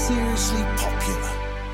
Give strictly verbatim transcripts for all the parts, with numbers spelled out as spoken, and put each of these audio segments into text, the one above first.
seriously popular.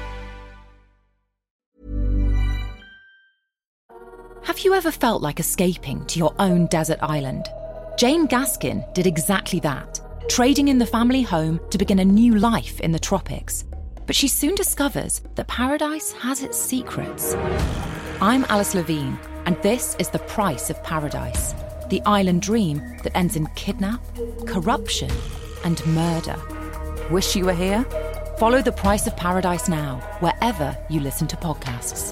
Have you ever felt like escaping to your own desert island? Jane Gaskin did exactly that, trading in the family home to begin a new life in the tropics. But she soon discovers that paradise has its secrets. I'm Alice Levine, and this is The Price of Paradise, the island dream that ends in kidnap, corruption, and murder. Wish you were here? Follow The Price of Paradise now, wherever you listen to podcasts.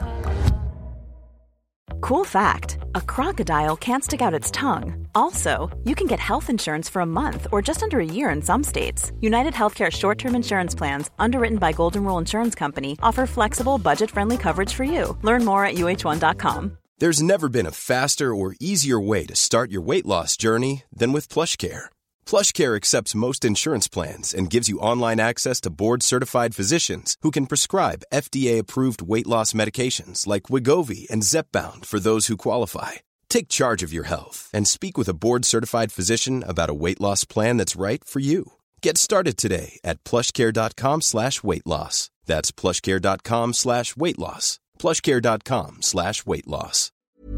Cool fact, a crocodile can't stick out its tongue. Also, you can get health insurance for a month or just under a year in some states. United Healthcare short-term insurance plans, underwritten by Golden Rule Insurance Company, offer flexible, budget-friendly coverage for you. Learn more at U H one dot com. There's never been a faster or easier way to start your weight loss journey than with PlushCare. PlushCare accepts most insurance plans and gives you online access to board-certified physicians who can prescribe F D A-approved weight loss medications like Wegovy and Zepbound for those who qualify. Take charge of your health and speak with a board-certified physician about a weight loss plan that's right for you. Get started today at plushcare.com slash weight loss. That's plushcare.com slash weight loss. plushcare.com slash weight loss.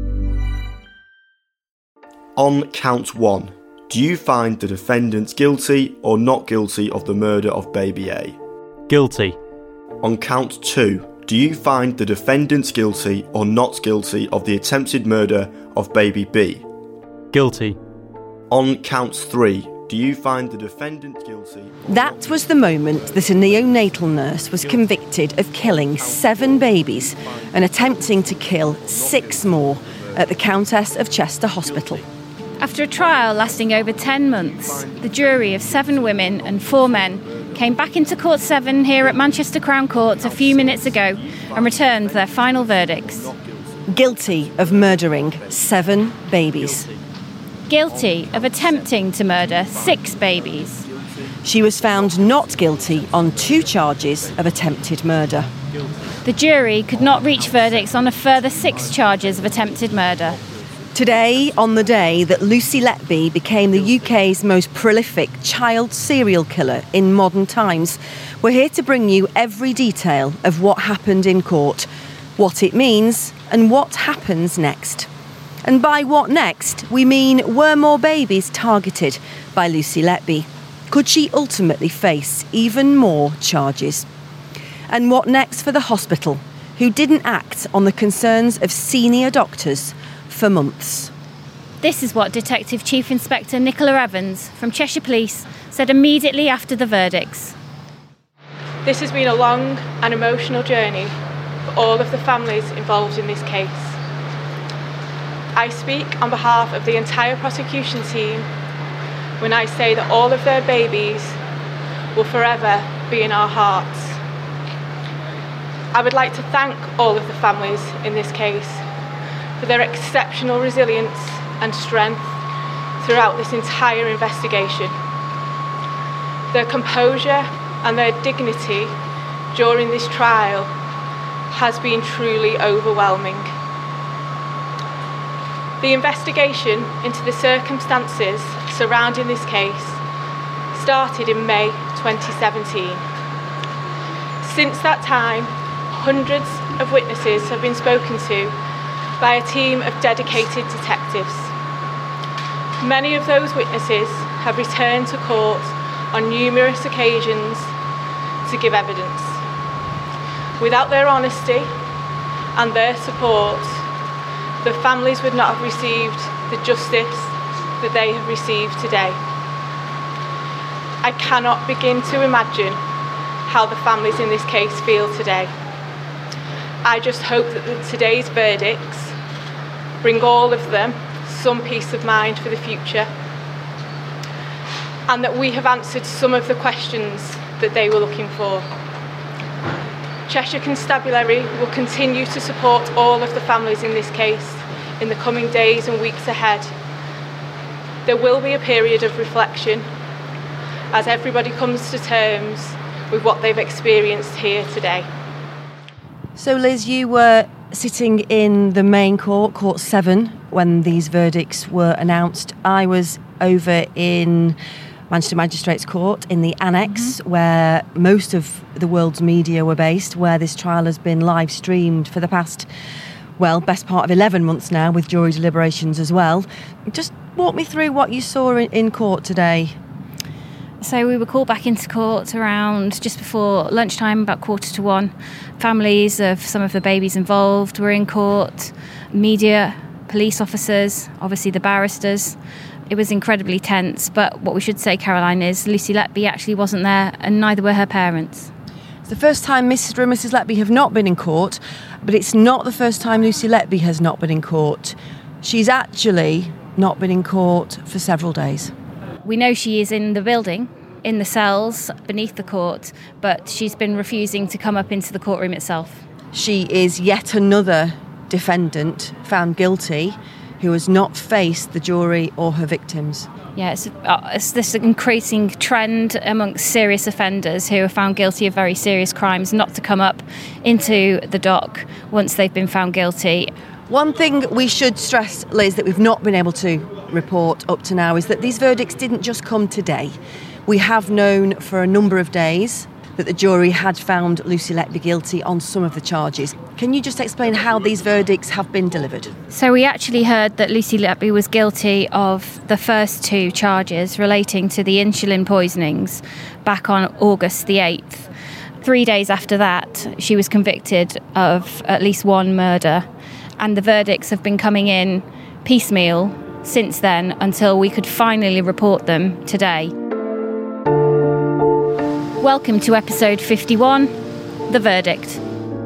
On count one, do you find the defendants guilty or not guilty of the murder of baby A? Guilty. On count two, do you find the defendants guilty or not guilty of the attempted murder of baby B? Guilty. On count three, do you find the defendant guilty? That was the moment that a neonatal nurse was convicted of killing seven babies and attempting to kill six more at the Countess of Chester Hospital. After a trial lasting over ten months, the jury of seven women and four men came back into Court seven here at Manchester Crown Court a few minutes ago and returned their final verdicts. Guilty of murdering seven babies. Guilty of attempting to murder six babies. She was found not guilty on two charges of attempted murder. The jury could not reach verdicts on a further six charges of attempted murder. Today, on the day that Lucy Letby became the U K's most prolific child serial killer in modern times, we're here to bring you every detail of what happened in court, what it means, and what happens next. And by what next, we mean, were more babies targeted by Lucy Letby? Could she ultimately face even more charges? And what next for the hospital, who didn't act on the concerns of senior doctors for months? This is what Detective Chief Inspector Nicola Evans from Cheshire Police said immediately after the verdicts. This has been a long and emotional journey for all of the families involved in this case. I speak on behalf of the entire prosecution team when I say that all of their babies will forever be in our hearts. I would like to thank all of the families in this case for their exceptional resilience and strength throughout this entire investigation. Their composure and their dignity during this trial has been truly overwhelming. The investigation into the circumstances surrounding this case started in May twenty seventeen. Since that time, hundreds of witnesses have been spoken to by a team of dedicated detectives. Many of those witnesses have returned to court on numerous occasions to give evidence. Without their honesty and their support, the families would not have received the justice that they have received today. I cannot begin to imagine how the families in this case feel today. I just hope that the, today's verdicts bring all of them some peace of mind for the future, and that we have answered some of the questions that they were looking for. Cheshire Constabulary will continue to support all of the families in this case in the coming days and weeks ahead. There will be a period of reflection as everybody comes to terms with what they've experienced here today. So Liz, you were sitting in the main court, Court seven, when these verdicts were announced. I was over in Manchester Magistrates Court in the annex Mm-hmm. where most of the world's media were based, where this trial has been live streamed for the past, well, best part of eleven months now, with jury deliberations as well. Just walk me through what you saw in, in court today. So we were called back into court around just before lunchtime, about quarter to one. Families of some of the babies involved were in court, media, police officers, obviously the barristers. It was incredibly tense, but what we should say, Caroline, is Lucy Letby actually wasn't there, and neither were her parents. It's the first time Mister and Missus Letby have not been in court, but it's not the first time Lucy Letby has not been in court. She's actually not been in court for several days. We know she is in the building, in the cells beneath the court, but she's been refusing to come up into the courtroom itself. She is yet another defendant found guilty who has not faced the jury or her victims. Yeah, it's, uh, it's this increasing trend amongst serious offenders who are found guilty of very serious crimes not to come up into the dock once they've been found guilty. One thing we should stress, Liz, that we've not been able to report up to now is that these verdicts didn't just come today. We have known for a number of days that the jury had found Lucy Letby guilty on some of the charges. Can you just explain how these verdicts have been delivered? So we actually heard that Lucy Letby was guilty of the first two charges relating to the insulin poisonings back on August the eighth. Three days after that, she was convicted of at least one murder, and the verdicts have been coming in piecemeal since then until we could finally report them today. Welcome to episode fifty-one, The Verdict.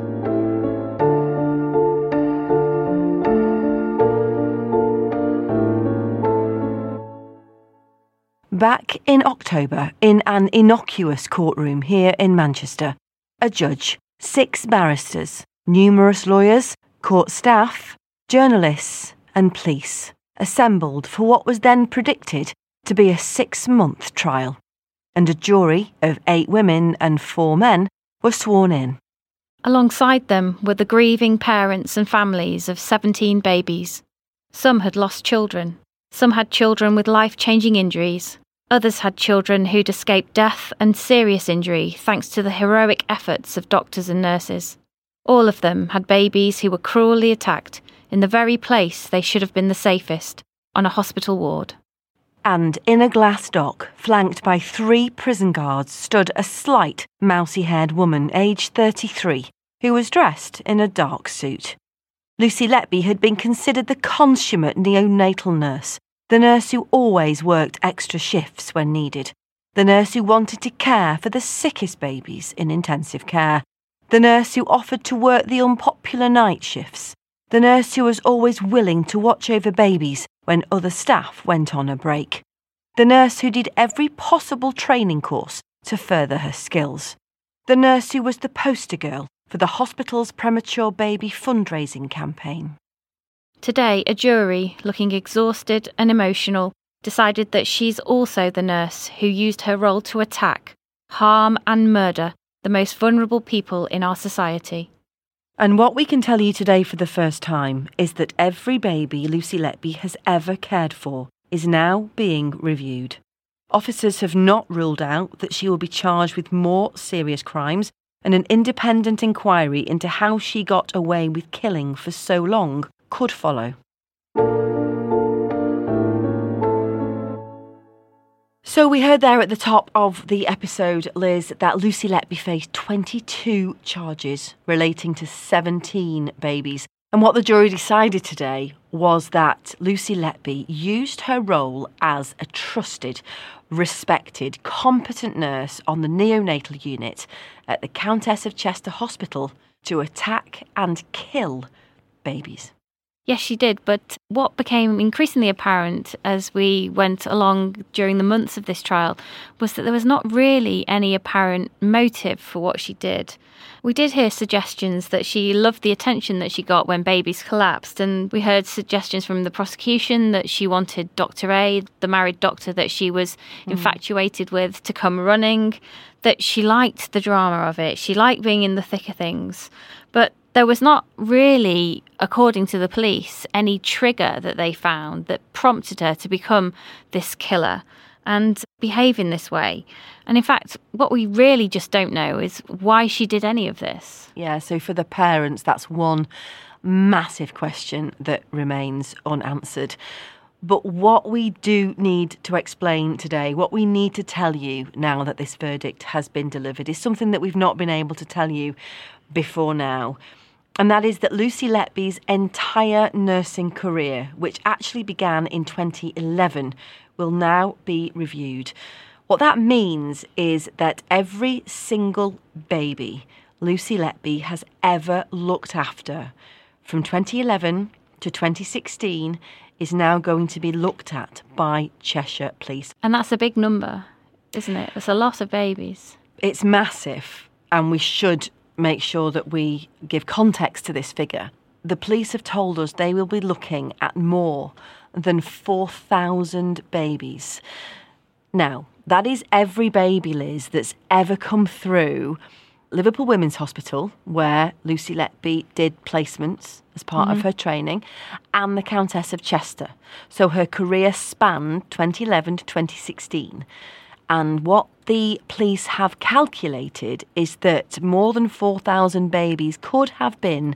Back in October, in an innocuous courtroom here in Manchester, a judge, six barristers, numerous lawyers, court staff, journalists and police assembled for what was then predicted to be a six-month trial, and a jury of eight women and four men were sworn in. Alongside them were the grieving parents and families of seventeen babies. Some had lost children. Some had children with life-changing injuries. Others had children who'd escaped death and serious injury thanks to the heroic efforts of doctors and nurses. All of them had babies who were cruelly attacked in the very place they should have been the safest, on a hospital ward. And in a glass dock, flanked by three prison guards, stood a slight, mousy-haired woman, aged thirty-three, who was dressed in a dark suit. Lucy Letby had been considered the consummate neonatal nurse, the nurse who always worked extra shifts when needed, the nurse who wanted to care for the sickest babies in intensive care, the nurse who offered to work the unpopular night shifts, the nurse who was always willing to watch over babies when other staff went on a break, the nurse who did every possible training course to further her skills, the nurse who was the poster girl for the hospital's premature baby fundraising campaign. Today, a jury, looking exhausted and emotional, decided that she's also the nurse who used her role to attack, harm and murder the most vulnerable people in our society. And what we can tell you today for the first time is that every baby Lucy Letby has ever cared for is now being reviewed. Officers have not ruled out that she will be charged with more serious crimes, and an independent inquiry into how she got away with killing for so long could follow. So we heard there at the top of the episode, Liz, that Lucy Letby faced twenty-two charges relating to seventeen babies. And what the jury decided today was that Lucy Letby used her role as a trusted, respected, competent nurse on the neonatal unit at the Countess of Chester Hospital to attack and kill babies. Yes, she did, but what became increasingly apparent as we went along during the months of this trial was that there was not really any apparent motive for what she did. We did hear suggestions that she loved the attention that she got when babies collapsed, and we heard suggestions from the prosecution that she wanted Doctor A, the married doctor that she was mm. infatuated with, to come running, that she liked the drama of it, she liked being in the thick of things. But there was not really, according to the police, any trigger that they found that prompted her to become this killer. and behave in this way. And in fact, what we really just don't know is why she did any of this. Yeah, so for the parents, that's one massive question that remains unanswered. But what we do need to explain today, what we need to tell you now that this verdict has been delivered, is something that we've not been able to tell you before now. And that is that Lucy Letby's entire nursing career, which actually began in twenty eleven, will now be reviewed. What that means is that every single baby Lucy Letby has ever looked after from twenty eleven to twenty sixteen is now going to be looked at by Cheshire Police. And that's a big number, isn't it? That's a lot of babies. It's massive, and we should make sure that we give context to this figure. The police have told us they will be looking at more than four thousand babies. Now, that is every baby, Liz, that's ever come through Liverpool Women's Hospital, where Lucy Letby did placements as part mm-hmm. of her training, and the Countess of Chester. So her career spanned twenty eleven to twenty sixteen. And what the police have calculated is that more than four thousand babies could have been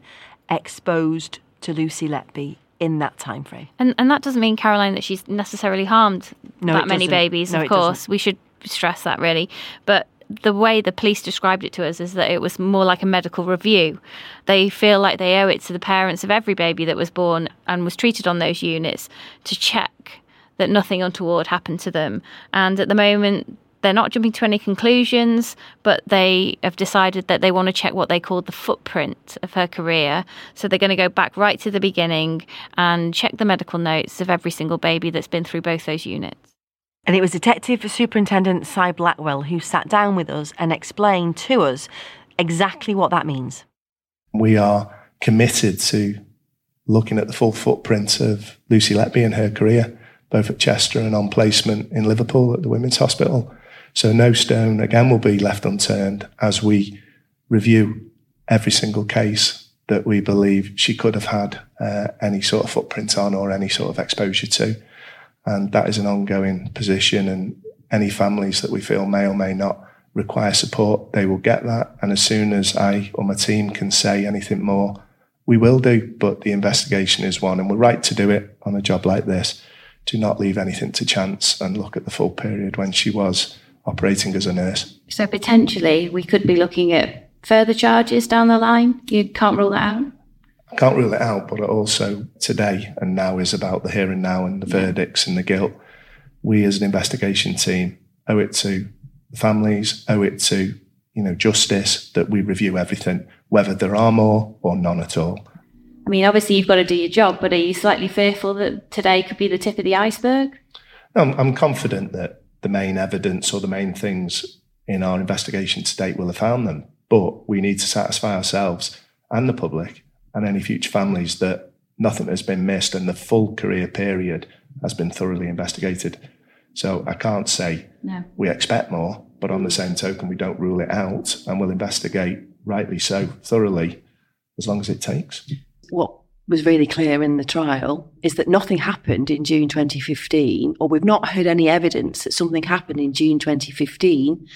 exposed to Lucy Letby in that time frame. And and that doesn't mean, Caroline, that she's necessarily harmed no, that many babies, no, of course. Doesn't. We should stress that, really. But the way the police described it to us is that it was more like a medical review. They feel like they owe it to the parents of every baby that was born and was treated on those units to check that nothing untoward happened to them. And at the moment, they're not jumping to any conclusions, but they have decided that they want to check what they call the footprint of her career. So they're going to go back right to the beginning and check the medical notes of every single baby that's been through both those units. And it was Detective Superintendent Cy Blackwell who sat down with us and explained to us exactly what that means. We are committed to looking at the full footprint of Lucy Letby and her career, both at Chester and on placement in Liverpool at the Women's Hospital. So no stone, again, will be left unturned as we review every single case that we believe she could have had uh, any sort of footprint on or any sort of exposure to. And that is an ongoing position, and any families that we feel may or may not require support, they will get that. And as soon as I or my team can say anything more, we will do. But the investigation is one, and we're right to do it on a job like this, to not leave anything to chance and look at the full period when she was operating as a nurse. So potentially we could be looking at further charges down the line? You can't rule that out? I can't rule it out, but also today and now is about the here and now and the verdicts and the guilt. We as an investigation team owe it to the families, owe it to, you know, justice, that we review everything, whether there are more or none at all. I mean, obviously you've got to do your job, but are you slightly fearful that today could be the tip of the iceberg? I'm, I'm confident that the main evidence or the main things in our investigation to date will have found them, but we need to satisfy ourselves and the public and any future families that nothing has been missed and the full career period has been thoroughly investigated. So I can't say no. We expect more, but on the same token, we don't rule it out, and we'll investigate, rightly so, thoroughly, as long as it takes. What was really clear in the trial is that nothing happened in June twenty fifteen, or we've not heard any evidence that something happened in June twenty fifteen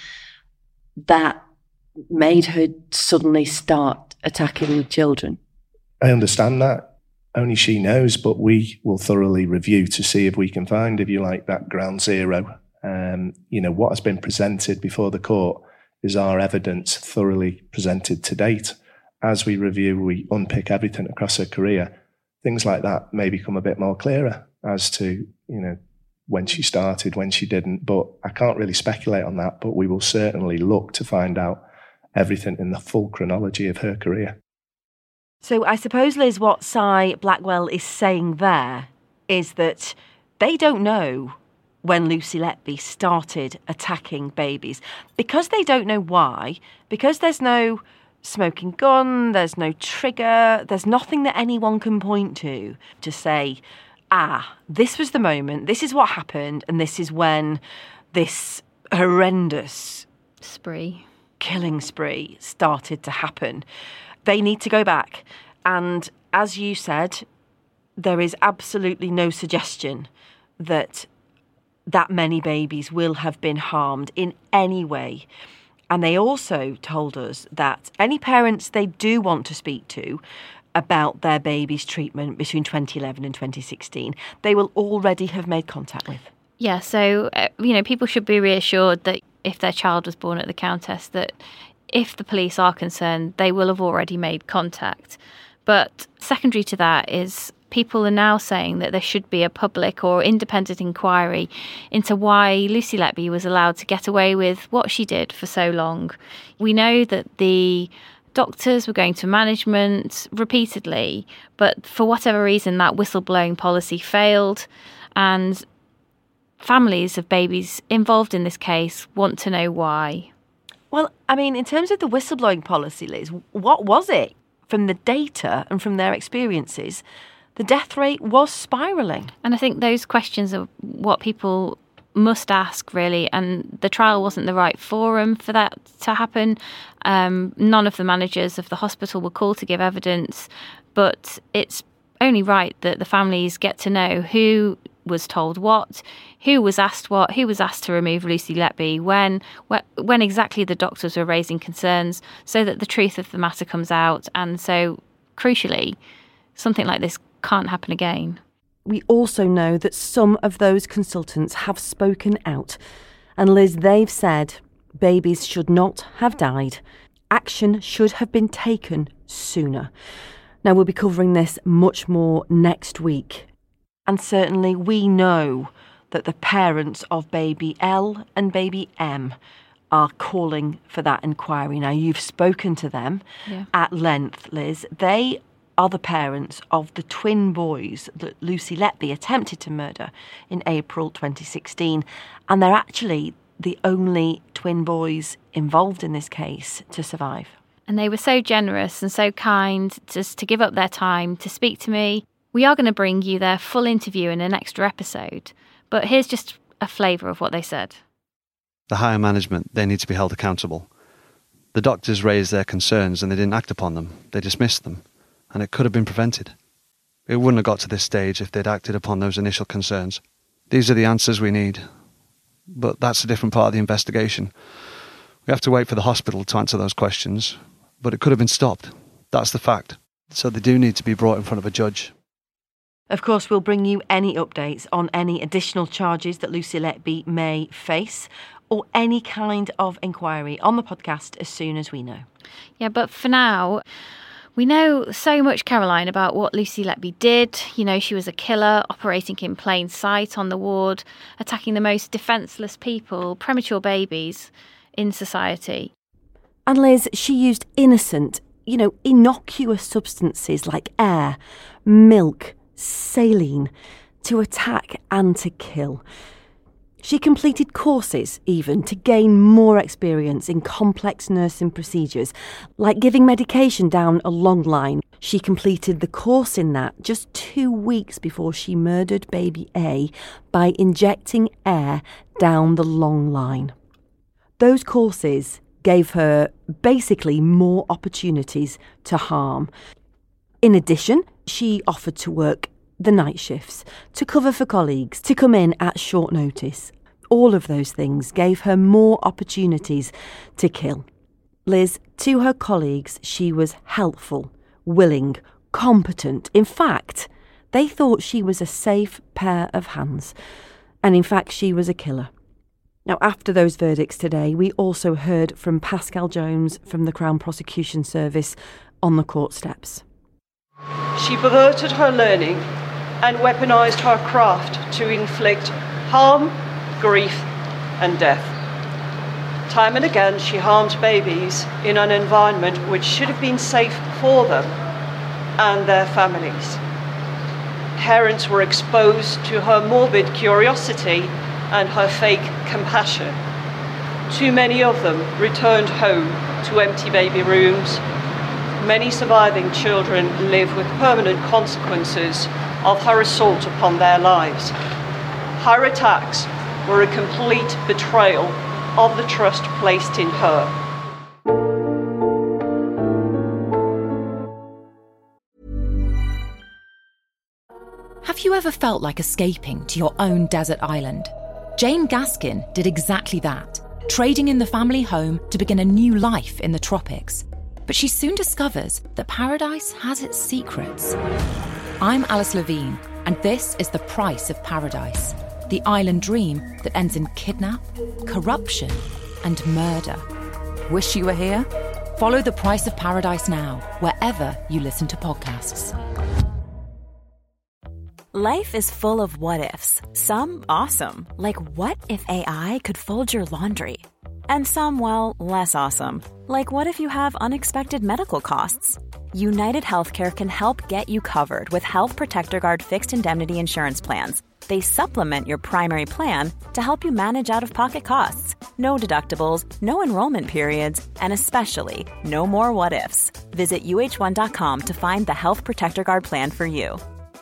that made her suddenly start attacking children. I understand that. Only she knows, but we will thoroughly review to see if we can find, if you like, that ground zero. Um, you know, what has been presented before the court is our evidence thoroughly presented to date. As we review, we unpick everything across her career. Things like that may become a bit more clearer as to, you know, when she started, when she didn't. But I can't really speculate on that, but we will certainly look to find out everything in the full chronology of her career. So I suppose, Liz, what Cy Blackwell is saying there is that they don't know when Lucy Letby started attacking babies. Because they don't know why, because there's no smoking gun, there's no trigger, there's nothing that anyone can point to to say, ah, this was the moment, this is what happened, and this is when this horrendous spree, killing spree started to happen. They need to go back. And as you said, there is absolutely no suggestion that that many babies will have been harmed in any way. And they also told us that any parents they do want to speak to about their baby's treatment between twenty eleven and twenty sixteen, they will already have made contact with. Yeah, so, uh, you know, people should be reassured that if their child was born at the Countess, that if the police are concerned, they will have already made contact. But secondary to that is people are now saying that there should be a public or independent inquiry into why Lucy Letby was allowed to get away with what she did for so long. We know that the doctors were going to management repeatedly, but for whatever reason, that whistleblowing policy failed. And families of babies involved in this case want to know why. Well, I mean, in terms of the whistleblowing policy, Liz, what was it? From the data and from their experiences, the death rate was spiralling. And I think those questions are what people must ask, really, and the trial wasn't the right forum for that to happen. Um, none of the managers of the hospital were called to give evidence, but it's only right that the families get to know who was told what, who was asked what, who was asked to remove Lucy Letby, when, when exactly the doctors were raising concerns, so that the truth of the matter comes out. And so, crucially, something like this can't happen again. We also know that some of those consultants have spoken out. And Liz, they've said babies should not have died. Action should have been taken sooner. Now, we'll be covering this much more next week. And certainly we know that the parents of baby L and baby M are calling for that inquiry. Now, you've spoken to them yeah. at length, Liz. They are the parents of the twin boys that Lucy Letby attempted to murder in April twenty sixteen. And they're actually the only twin boys involved in this case to survive. And they were so generous and so kind just to give up their time to speak to me. We are going to bring you their full interview in an extra episode, but here's just a flavour of what they said. The higher management, they need to be held accountable. The doctors raised their concerns and they didn't act upon them. They dismissed them, and it could have been prevented. It wouldn't have got to this stage if they'd acted upon those initial concerns. These are the answers we need, but that's a different part of the investigation. We have to wait for the hospital to answer those questions, but it could have been stopped. That's the fact. So they do need to be brought in front of a judge. Of course, we'll bring you any updates on any additional charges that Lucy Letby may face or any kind of inquiry on the podcast as soon as we know. Yeah, but for now, we know so much, Caroline, about what Lucy Letby did. You know, she was a killer operating in plain sight on the ward, attacking the most defenceless people, premature babies in society. And Liz, she used innocent, you know, innocuous substances like air, milk, saline to attack and to kill. She completed courses even to gain more experience in complex nursing procedures, like giving medication down a long line. She completed the course in that just two weeks before she murdered baby A by injecting air down the long line. Those courses gave her basically more opportunities to harm. In addition, she offered to work the night shifts, to cover for colleagues, to come in at short notice. All of those things gave her more opportunities to kill. Liz, to her colleagues, she was helpful, willing, competent. In fact, they thought she was a safe pair of hands. And in fact, she was a killer. Now, after those verdicts today, we also heard from Pascal Jones from the Crown Prosecution Service on the court steps. She perverted her learning and weaponised her craft to inflict harm, grief and death. Time and again she harmed babies in an environment which should have been safe for them and their families. Parents were exposed to her morbid curiosity and her fake compassion. Too many of them returned home to empty baby rooms. Many surviving children live with permanent consequences of her assault upon their lives. Her attacks were a complete betrayal of the trust placed in her. Have you ever felt like escaping to your own desert island? Jane Gaskin did exactly that, trading in the family home to begin a new life in the tropics. But she soon discovers that paradise has its secrets. I'm Alice Levine, and this is The Price of Paradise, the island dream that ends in kidnap, corruption, and murder. Wish you were here? Follow The Price of Paradise now, wherever you listen to podcasts. Life is full of what-ifs. Some awesome, like what if A I could fold your laundry? And some, well, less awesome, like what if you have unexpected medical costs? United Healthcare can help get you covered with Health Protector Guard fixed indemnity insurance plans. They supplement your primary plan to help you manage out-of-pocket costs. No deductibles, no enrollment periods, and especially no more what-ifs. Visit U H one dot com to find the Health Protector Guard plan for you.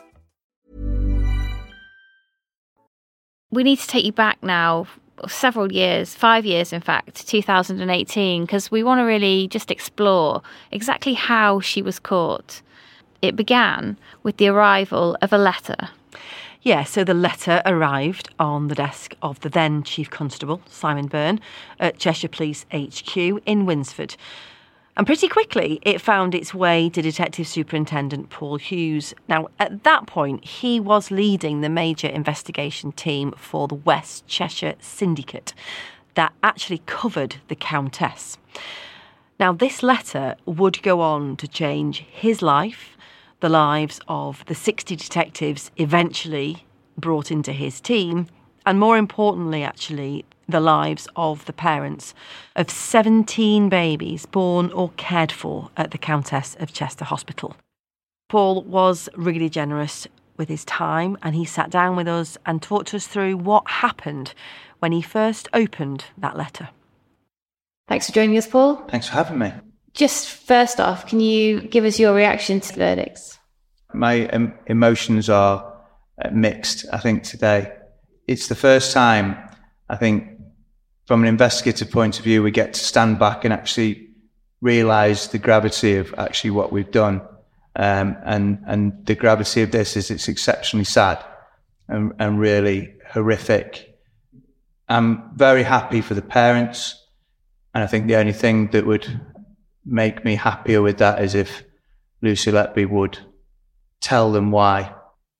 We need to take you back now several years, five years in fact, two thousand eighteen, because we want to really just explore exactly how she was caught. It began with the arrival of a letter. Yeah, so the letter arrived on the desk of the then Chief Constable, Simon Byrne, at Cheshire Police H Q in Winsford. And pretty quickly, it found its way to Detective Superintendent Paul Hughes. Now, at that point, he was leading the major investigation team for the West Cheshire Syndicate that actually covered the Countess. Now, this letter would go on to change his life, the lives of the sixty detectives eventually brought into his team, and more importantly, actually, the lives of the parents of seventeen babies born or cared for at the Countess of Chester Hospital. Paul was really generous with his time, and he sat down with us and talked us through what happened when he first opened that letter. Thanks for joining us, Paul. Thanks for having me. Just first off, can you give us your reaction to the verdicts? My um, emotions are uh, mixed, I think, today. It's the first time, I think, from an investigative point of view, we get to stand back and actually realise the gravity of actually what we've done. Um, and, and the gravity of this is it's exceptionally sad and, and really horrific. I'm very happy for the parents. And I think the only thing that would make me happier with that is if Lucy Letby would tell them why.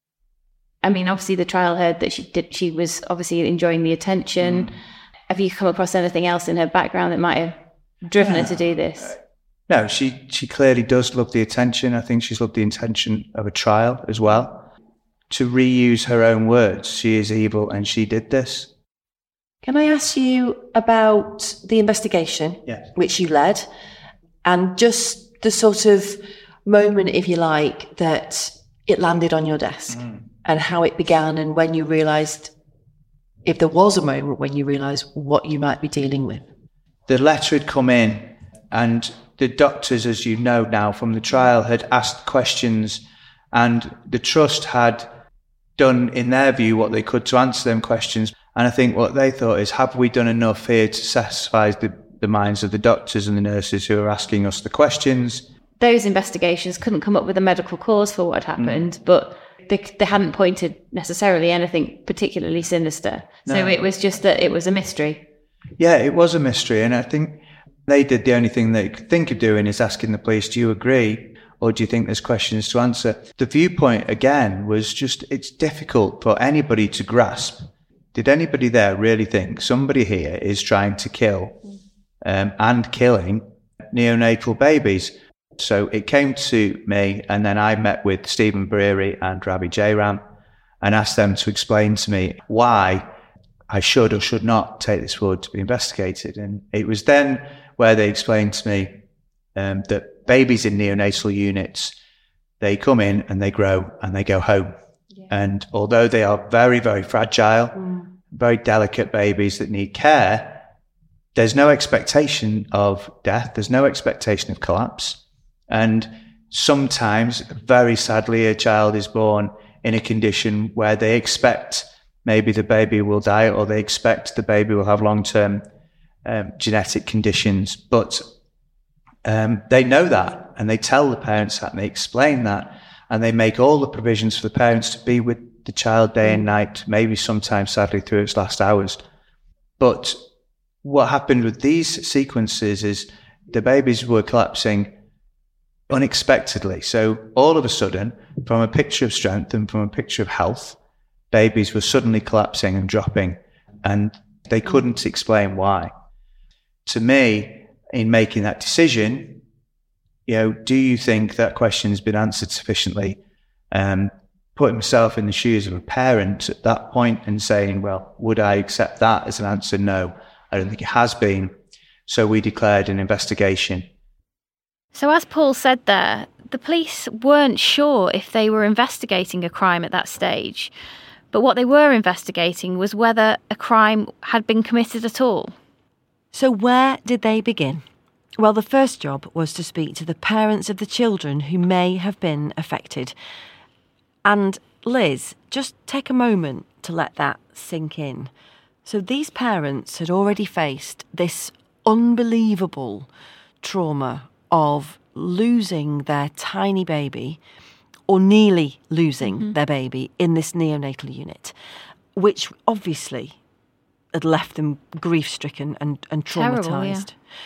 I mean, obviously the trial heard that she did. She was obviously enjoying the attention. Mm. Have you come across anything else in her background that might have driven yeah. her to do this? No, she, she clearly does love the attention. I think she's loved the attention of a trial as well. To reuse her own words, she is evil and she did this. Can I ask you about the investigation, yes. which you led, and just the sort of moment, if you like, that it landed on your desk mm. and how it began and when you realised, if there was a moment when you realised what you might be dealing with? The letter had come in and the doctors, as you know now from the trial, had asked questions and the trust had done, in their view, what they could to answer them questions. And I think what they thought is, have we done enough here to satisfy the, the minds of the doctors and the nurses who are asking us the questions? Those investigations couldn't come up with a medical cause for what had happened, mm. but they, they hadn't pointed necessarily anything particularly sinister. No. So it was just that it was a mystery. Yeah, it was a mystery. And I think they did the only thing they could think of doing is asking the police, do you agree? Or do you think there's questions to answer? The viewpoint, again, was just, it's difficult for anybody to grasp. Did anybody there really think somebody here is trying to kill um, and killing neonatal babies? So it came to me, and then I met with Stephen Breary and Ravi Jairam and asked them to explain to me why I should or should not take this forward to be investigated. And it was then where they explained to me um, that babies in neonatal units, they come in and they grow and they go home. Yeah. And although they are very, very fragile, mm. very delicate babies that need care, there's no expectation of death. There's no expectation of collapse. And sometimes, very sadly, a child is born in a condition where they expect maybe the baby will die or they expect the baby will have long-term um, genetic conditions. But um, they know that and they tell the parents that and they explain that and they make all the provisions for the parents to be with the child day and night, maybe sometimes sadly through its last hours. But what happened with these sequences is the babies were collapsing unexpectedly. So all of a sudden, from a picture of strength and from a picture of health, babies were suddenly collapsing and dropping, and they couldn't explain why. To me, in making that decision, you know, do you think that question has been answered sufficiently? Um, putting myself in the shoes of a parent at that point and saying, well, would I accept that as an answer? No, I don't think it has been. So we declared an investigation. So as Paul said there, the police weren't sure if they were investigating a crime at that stage, but what they were investigating was whether a crime had been committed at all. So where did they begin? Well, the first job was to speak to the parents of the children who may have been affected. And Liz, just take a moment to let that sink in. So these parents had already faced this unbelievable trauma of losing their tiny baby, or nearly losing mm-hmm. their baby in this neonatal unit, which obviously had left them grief-stricken and, and traumatised. Terrible, yeah.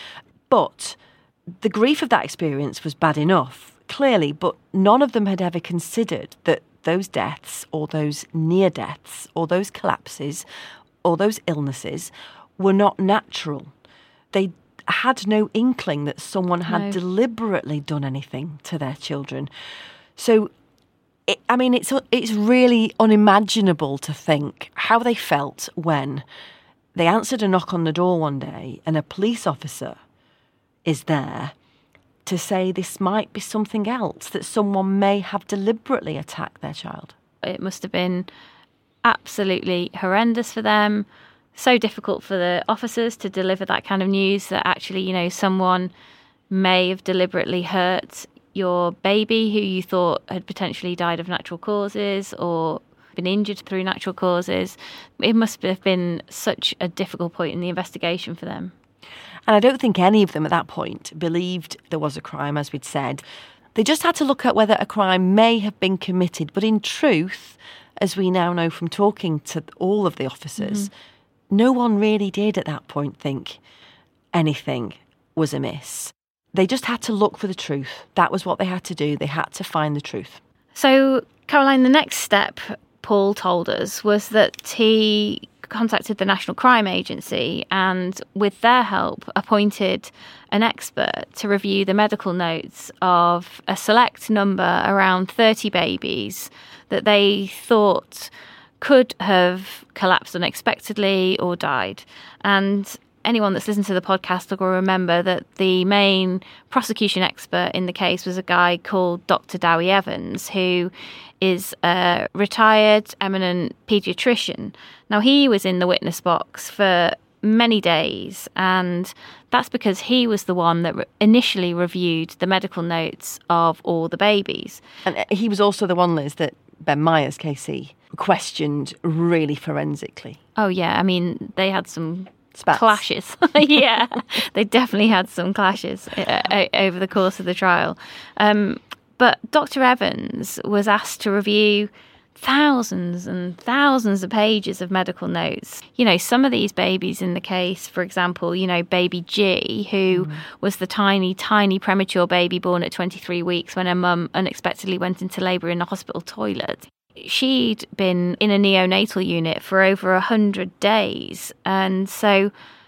But the grief of that experience was bad enough, clearly, but none of them had ever considered that those deaths or those near deaths or those collapses or those illnesses were not natural. They had no inkling that someone had no. deliberately done anything to their children. So, it, I mean, it's it's really unimaginable to think how they felt when they answered a knock on the door one day and a police officer is there to say this might be something else, that someone may have deliberately attacked their child. It must have been absolutely horrendous for them, so difficult for the officers to deliver that kind of news that actually, you know, someone may have deliberately hurt your baby who you thought had potentially died of natural causes or been injured through natural causes. It must have been such a difficult point in the investigation for them. And I don't think any of them at that point believed there was a crime, as we'd said. They just had to look at whether a crime may have been committed. But in truth, as we now know from talking to all of the officers, mm-hmm. no one really did at that point think anything was amiss. They just had to look for the truth. That was what they had to do. They had to find the truth. So, Caroline, the next step Paul told us was that he contacted the National Crime Agency and, with their help, appointed an expert to review the medical notes of a select number, around thirty babies, that they thought could have collapsed unexpectedly or died. And anyone that's listened to the podcast will remember that the main prosecution expert in the case was a guy called Doctor Dowie Evans, who is a retired, eminent paediatrician. Now, he was in the witness box for many days, and that's because he was the one that re- initially reviewed the medical notes of all the babies. And he was also the one, Liz, that Ben Myers, K C, questioned really forensically. Oh, yeah. I mean, they had some Spats. clashes. Yeah, they definitely had some clashes uh, over the course of the trial. Um, but Doctor Evans was asked to review thousands and thousands of pages of medical notes. You know, some of these babies in the case, for example, you know, baby G, who mm. was the tiny, tiny premature baby born at twenty-three weeks when her mum unexpectedly went into labour in the hospital toilet. She'd been in a neonatal unit for over one hundred days, and so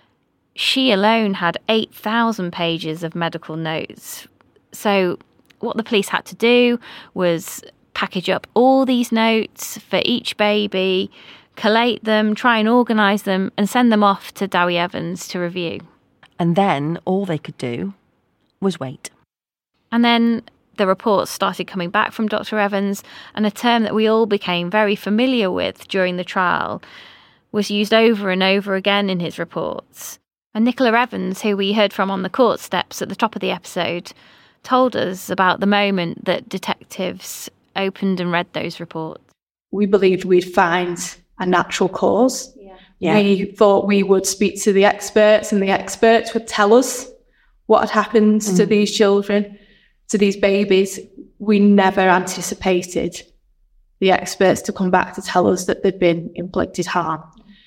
she alone had eight thousand pages of medical notes. So what the police had to do was package up all these notes for each baby, collate them, try and organise them, and send them off to Dowie Evans to review. And then all they could do was wait. And then the reports started coming back from Doctor Evans, and a term that we all became very familiar with during the trial was used over and over again in his reports. And Nicola Evans, who we heard from on the court steps at the top of the episode, told us about the moment that detectives opened and read those reports. We believed we'd find a natural cause. Yeah. Yeah. We thought we would speak to the experts, and the experts would tell us what had happened mm. to these children, to these babies. We never anticipated the experts to come back to tell us that there'd been inflicted harm.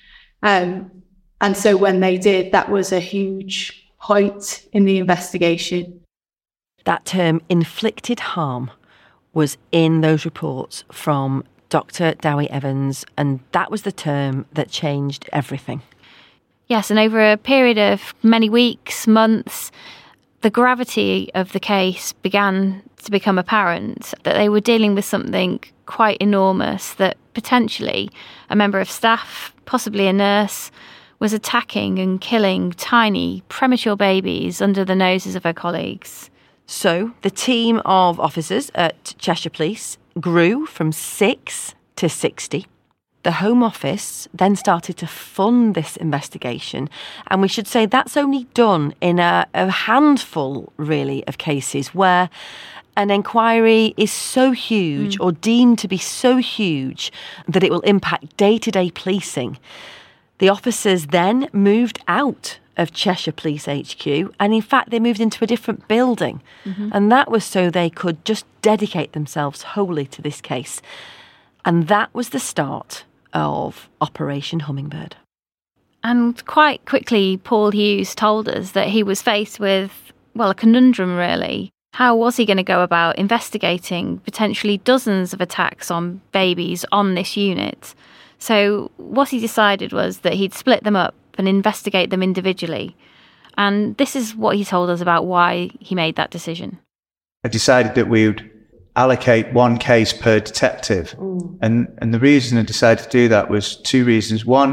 Um, and so when they did, that was a huge point in the investigation. That term, inflicted harm, was in those reports from Doctor Dowie Evans, and that was the term that changed everything. Yes, and over a period of many weeks, months, the gravity of the case began to become apparent, that they were dealing with something quite enormous, that potentially a member of staff, possibly a nurse, was attacking and killing tiny, premature babies under the noses of her colleagues. So the team of officers at Cheshire Police grew from six to sixty. The Home Office then started to fund this investigation, and we should say that's only done in a, a handful, really, of cases where an inquiry is so huge mm. or deemed to be so huge that it will impact day-to-day policing. The officers then moved out of Cheshire Police H Q, and in fact they moved into a different building, mm-hmm. and that was so they could just dedicate themselves wholly to this case. And that was the start of Operation Hummingbird. And quite quickly Paul Hughes told us that he was faced with, well, a conundrum really. How was he going to go about investigating potentially dozens of attacks on babies on this unit? So what he decided was that he'd split them up and investigate them individually. And this is what he told us about why he made that decision. I decided that we would allocate one case per detective. Mm. And, and the reason I decided to do that was two reasons. One,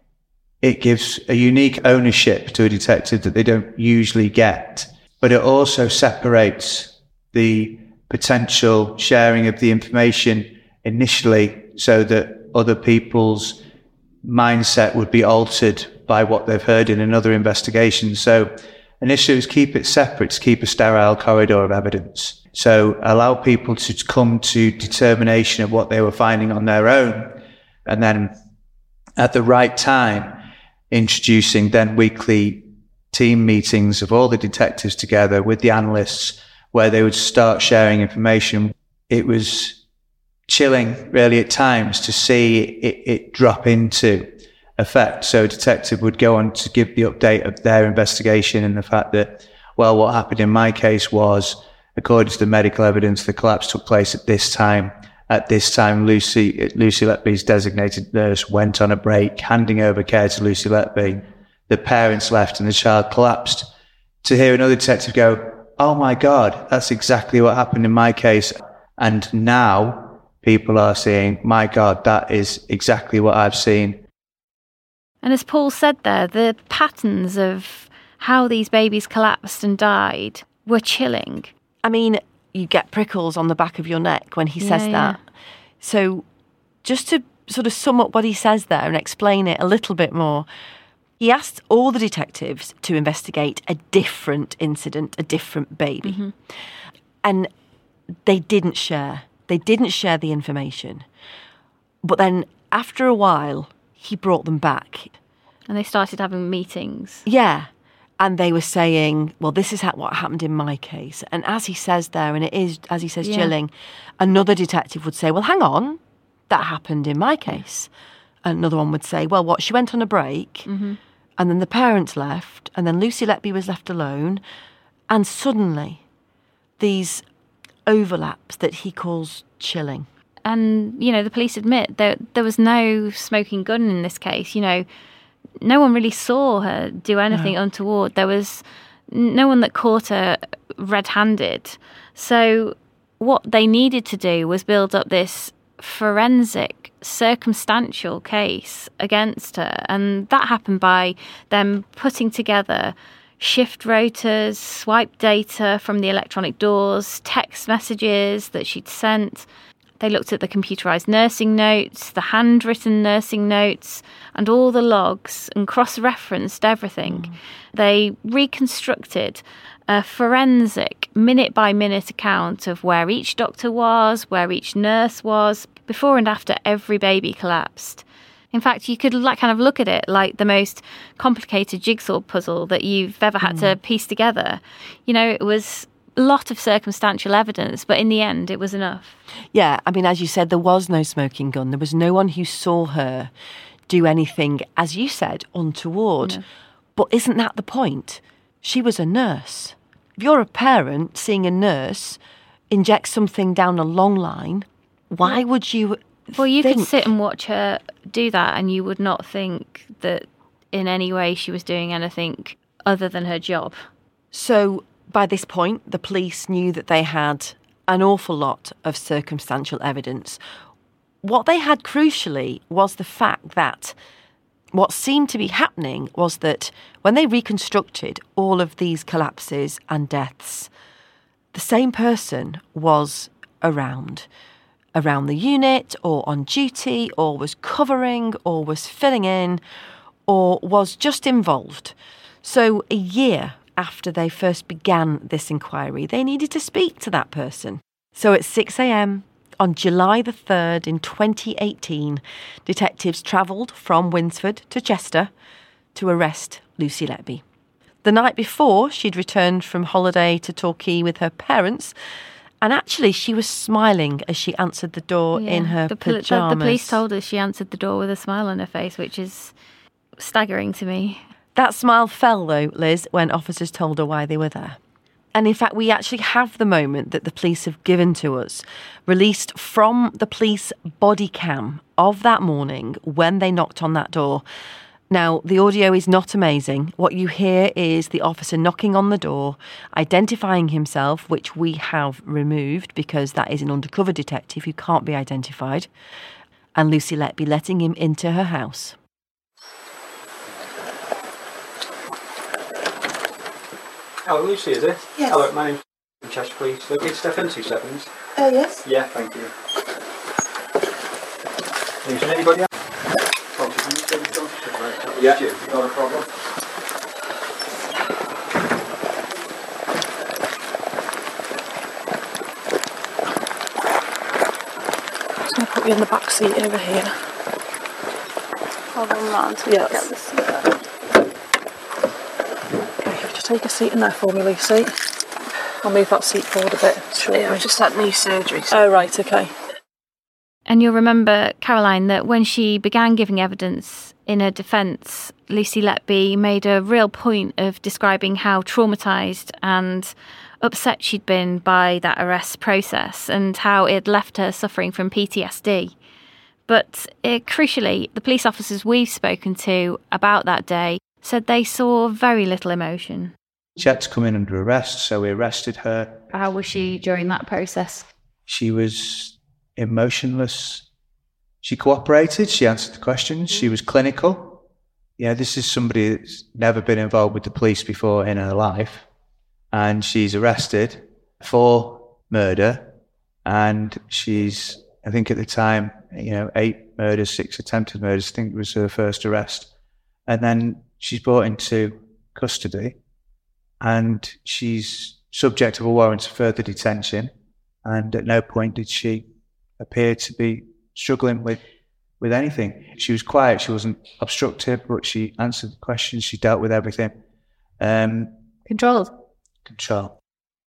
it gives a unique ownership to a detective that they don't usually get. But it also separates the potential sharing of the information initially so that other people's mindset would be altered by what they've heard in another investigation. So initially it was keep it separate, to keep a sterile corridor of evidence. So allow people to come to determination of what they were finding on their own. And then at the right time, introducing then weekly team meetings of all the detectives together with the analysts where they would start sharing information. It was chilling really at times to see it, it drop into effect. So a detective would go on to give the update of their investigation and the fact that, well, what happened in my case was, according to the medical evidence, the collapse took place at this time. At this time, Lucy, Lucy Letby's designated nurse went on a break, handing over care to Lucy Letby. The parents left and the child collapsed. To hear another detective go, oh my God, that's exactly what happened in my case. And now people are saying, my God, that is exactly what I've seen. And as Paul said there, the patterns of how these babies collapsed and died were chilling. I mean, you get prickles on the back of your neck when he says yeah, that. Yeah. So just to sort of sum up what he says there and explain it a little bit more, he asked all the detectives to investigate a different incident, a different baby. Mm-hmm. And they didn't share. They didn't share the information. But then after a while, he brought them back. And they started having meetings. Yeah. And they were saying, well, this is what happened in my case. And as he says there, and it is, as he says, yeah. chilling, another detective would say, well, hang on, that happened in my case. And another one would say, well, what, she went on a break, mm-hmm. and then the parents left, and then Lucy Letby was left alone. And suddenly, these overlaps that he calls chilling. And, you know, the police admit that there was no smoking gun in this case. You know, no one really saw her do anything no. untoward. There was no one that caught her red-handed. So what they needed to do was build up this forensic, circumstantial case against her. And that happened by them putting together shift rotors, swipe data from the electronic doors, text messages that she'd sent. They looked at the computerised nursing notes, the handwritten nursing notes, and all the logs and cross-referenced everything. Mm. They reconstructed a forensic minute-by-minute account of where each doctor was, where each nurse was, before and after every baby collapsed. In fact, you could like kind of look at it like the most complicated jigsaw puzzle that you've ever had mm. to piece together. You know, it was lot of circumstantial evidence, but in the end, it was enough. Yeah, I mean, as you said, there was no smoking gun. There was no one who saw her do anything, as you said, untoward. No. But isn't that the point? She was a nurse. If you're a parent seeing a nurse inject something down a long line, why would you Well, you think... could sit and watch her do that and you would not think that in any way she was doing anything other than her job. So by this point, the police knew that they had an awful lot of circumstantial evidence. What they had crucially was the fact that what seemed to be happening was that when they reconstructed all of these collapses and deaths, the same person was around. Around the unit or on duty or was covering or was filling in or was just involved. So a year after they first began this inquiry, they needed to speak to that person. So at six a.m. on July the third in twenty eighteen, detectives travelled from Winsford to Chester to arrest Lucy Letby. The night before, she'd returned from holiday to Torquay with her parents, and actually she was smiling as she answered the door Yeah, in her the, pol- the, pyjamas. the police told us she answered the door with a smile on her face, which is staggering to me. That smile fell, though, Liz, when officers told her why they were there. And in fact, we actually have the moment that the police have given to us, released from the police body cam of that morning when they knocked on that door. Now, the audio is not amazing. What you hear is the officer knocking on the door, identifying himself, which we have removed because that is an undercover detective who can't be identified, and Lucy Letby letting him into her house. Oh, Lucy, is it? Yes. Hello, my name's Chester, please. Look, it's Stefan, two seconds. Oh, yes? Yeah, thank you. Is there anybody else? Yeah, not a problem. I'm going to put you in the back seat over here. Hold on, man, until yes. I get the seat up. Okay, just take a seat in there for me, Lucy. I'll move that seat forward a bit. Sure. Yeah, I've just had knee surgery. So. Oh, right, okay. And you'll remember, Caroline, that when she began giving evidence in her defence, Lucy Letby made a real point of describing how traumatised and upset she'd been by that arrest process and how it left her suffering from P T S D. But uh, crucially, the police officers we've spoken to about that day said they saw very little emotion. She had to come in under arrest, so we arrested her. How was she during that process? She was emotionless. She cooperated, she answered the questions, she was clinical. Yeah, this is somebody that's never been involved with the police before in her life. And she's arrested for murder. And she's, I think at the time, you know, eight murders, six attempted murders. I think it was her first arrest. And then she's brought into custody. And she's subject of a warrant of further detention. And at no point did she appear to be struggling with, with anything. She was quiet, she wasn't obstructive, but she answered the questions, she dealt with everything. Um, Controlled. Control.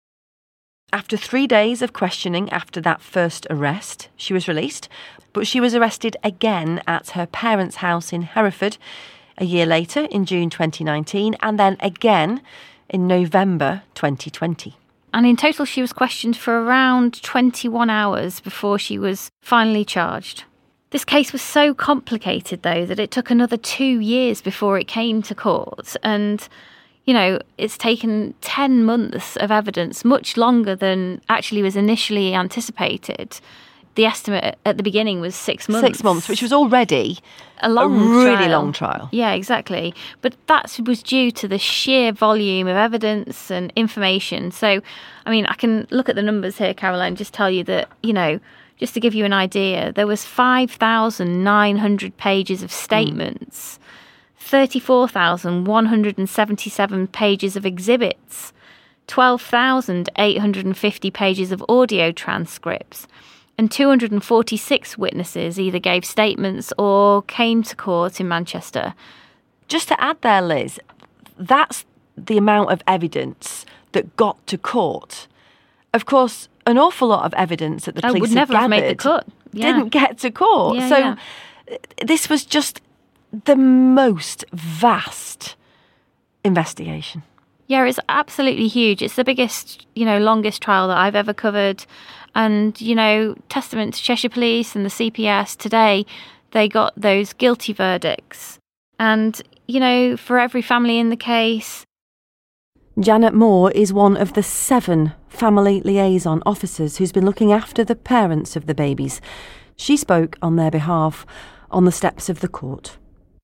After three days of questioning after that first arrest, she was released, but she was arrested again at her parents' house in Hereford a year later in June twenty nineteen, and then again in November twenty twenty. And in total, she was questioned for around twenty-one hours before she was finally charged. This case was so complicated, though, that it took another two years before it came to court. And, you know, it's taken ten months of evidence, much longer than actually was initially anticipated. The estimate at the beginning was six months. Six months, which was already a long, a really trial. long trial. Yeah, exactly. But that was due to the sheer volume of evidence and information. So, I mean, I can look at the numbers here, Caroline, just tell you that, you know, just to give you an idea, there was five thousand nine hundred pages of statements, mm. thirty-four thousand one hundred seventy-seven pages of exhibits, twelve thousand eight hundred fifty pages of audio transcripts, and two hundred forty-six witnesses either gave statements or came to court in Manchester. Just to add there, Liz, that's the amount of evidence that got to court. of course, an awful lot of evidence that the Oh, police would had never have made the gathered cut. Yeah. didn't get to court. Yeah, so yeah. this was just the most vast investigation. Yeah, it's absolutely huge. It's the biggest, you know, longest trial that I've ever covered. And, you know, testament to Cheshire Police and the C P S today, they got those guilty verdicts. And, you know, for every family in the case. Janet Moore is one of the seven family liaison officers who's been looking after the parents of the babies. She spoke on their behalf on the steps of the court.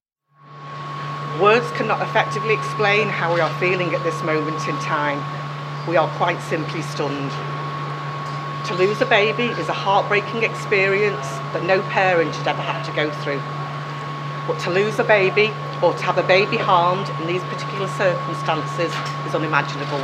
Words cannot effectively explain how we are feeling at this moment in time. We are quite simply stunned. To lose a baby is a heartbreaking experience that no parent should ever have to go through. But to lose a baby or to have a baby harmed in these particular circumstances is unimaginable.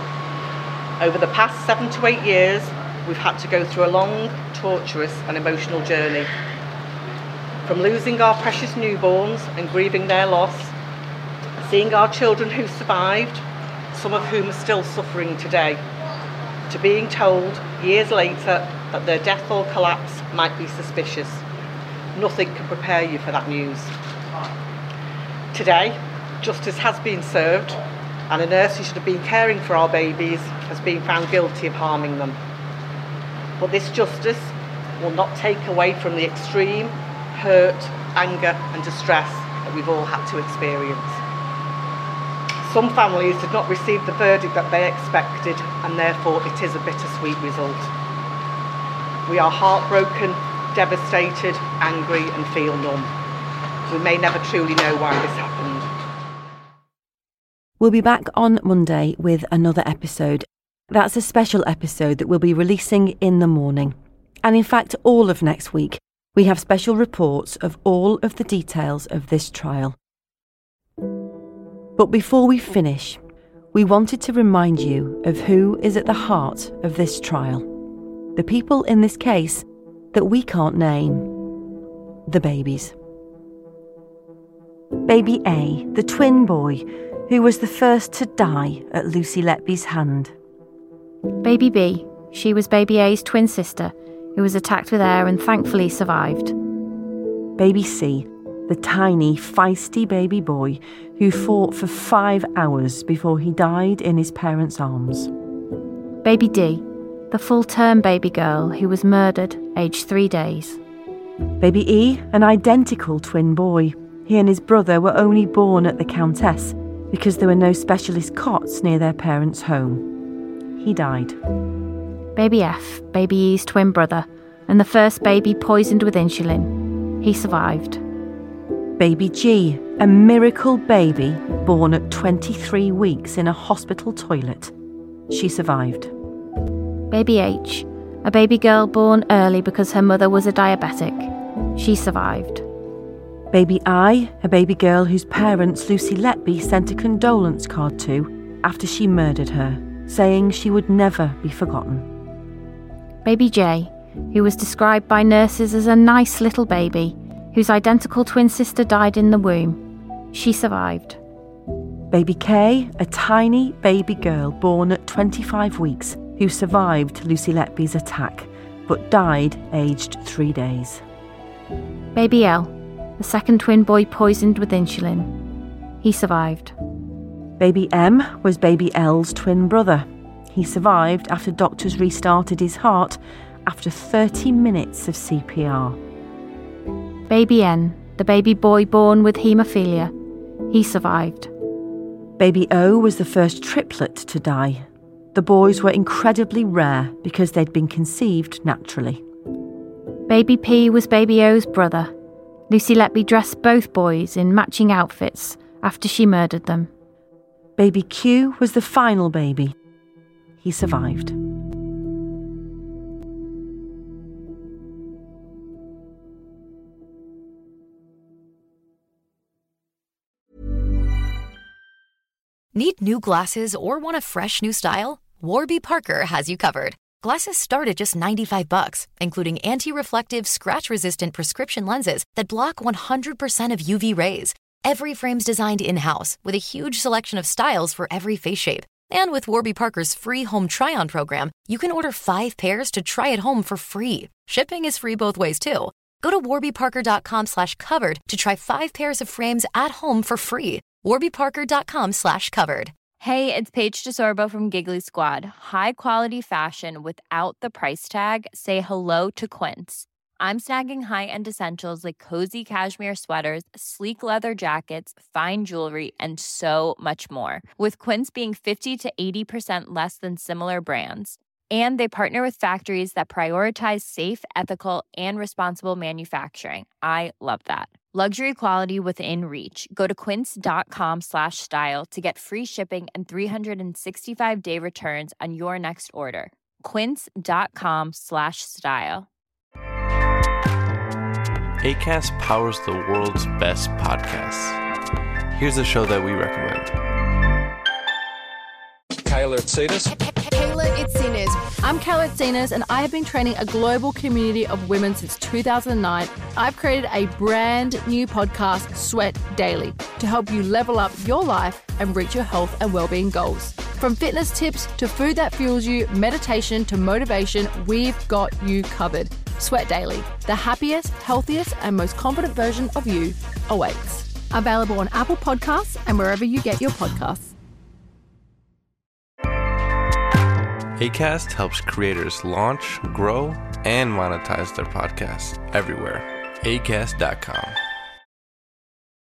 Over the past seven to eight years, we've had to go through a long, torturous and emotional journey. From losing our precious newborns and grieving their loss, seeing our children who survived, some of whom are still suffering today, to being told years later that their death or collapse might be suspicious. Nothing can prepare you for that news. Today, justice has been served, and a nurse who should have been caring for our babies has been found guilty of harming them. But this justice will not take away from the extreme hurt, anger and distress that we've all had to experience. Some families did not receive the verdict that they expected, and therefore it is a bittersweet result. We are heartbroken, devastated, angry and feel numb. We may never truly know why this happened. We'll be back on Monday with another episode. That's a special episode that we'll be releasing in the morning. And in fact, all of next week, we have special reports of all of the details of this trial. But before we finish, we wanted to remind you of who is at the heart of this trial. The people in this case that we can't name. The babies. Baby A, the twin boy, who was the first to die at Lucy Letby's hand. Baby B, she was baby A's twin sister, who was attacked with air and thankfully survived. Baby C, the tiny, feisty baby boy who fought for five hours before he died in his parents' arms. Baby D, the full-term baby girl who was murdered, aged three days. Baby E, an identical twin boy. He and his brother were only born at the Countess because there were no specialist cots near their parents' home. He died. Baby F, baby E's twin brother, and the first baby poisoned with insulin. He survived. Baby G, a miracle baby born at twenty-three weeks in a hospital toilet. She survived. Baby H, a baby girl born early because her mother was a diabetic. She survived. Baby I, a baby girl whose parents Lucy Letby sent a condolence card to after she murdered her, saying she would never be forgotten. Baby J, who was described by nurses as a nice little baby, whose identical twin sister died in the womb. She survived. Baby K, a tiny baby girl born at twenty-five weeks, who survived Lucy Letby's attack, but died aged three days. Baby L, the second twin boy poisoned with insulin. He survived. Baby M was baby L's twin brother. He survived after doctors restarted his heart after thirty minutes of C P R. Baby N, the baby boy born with haemophilia. He survived. Baby O was the first triplet to die. The boys were incredibly rare because they'd been conceived naturally. Baby P was baby O's brother. Lucy Letby dressed both boys in matching outfits after she murdered them. Baby Q was the final baby. He survived. Need new glasses or want a fresh new style? Warby Parker has you covered. Glasses start at just ninety-five bucks, including anti-reflective, scratch-resistant prescription lenses that block one hundred percent of U V rays. Every frame's designed in-house with a huge selection of styles for every face shape. And with Warby Parker's free home try-on program, you can order five pairs to try at home for free. Shipping is free both ways, too. Go to warbyparker.com slash covered to try five pairs of frames at home for free. warbyparker.com slash covered. Hey, it's Paige DeSorbo from Giggly Squad. High quality fashion without the price tag. Say hello to Quince. I'm snagging high-end essentials like cozy cashmere sweaters, sleek leather jackets, fine jewelry, and so much more. With Quince being fifty to eighty percent less than similar brands. And they partner with factories that prioritize safe, ethical, and responsible manufacturing. I love that. Luxury quality within reach. Go to quince.com slash style to get free shipping and three sixty-five day returns on your next order. Quince.com slash style. Acast powers the world's best podcasts. Here's a show that we recommend. Kayla Itsinas. Kayla Itsinas. I'm Kayla Itsinas, and I have been training a global community of women since two thousand nine. I've created a brand new podcast, Sweat Daily, to help you level up your life and reach your health and well-being goals. From fitness tips to food that fuels you, meditation to motivation, we've got you covered. Sweat Daily, the happiest, healthiest, and most confident version of you awaits. Available on Apple Podcasts and wherever you get your podcasts. Acast helps creators launch, grow, and monetize their podcasts everywhere. acast dot com.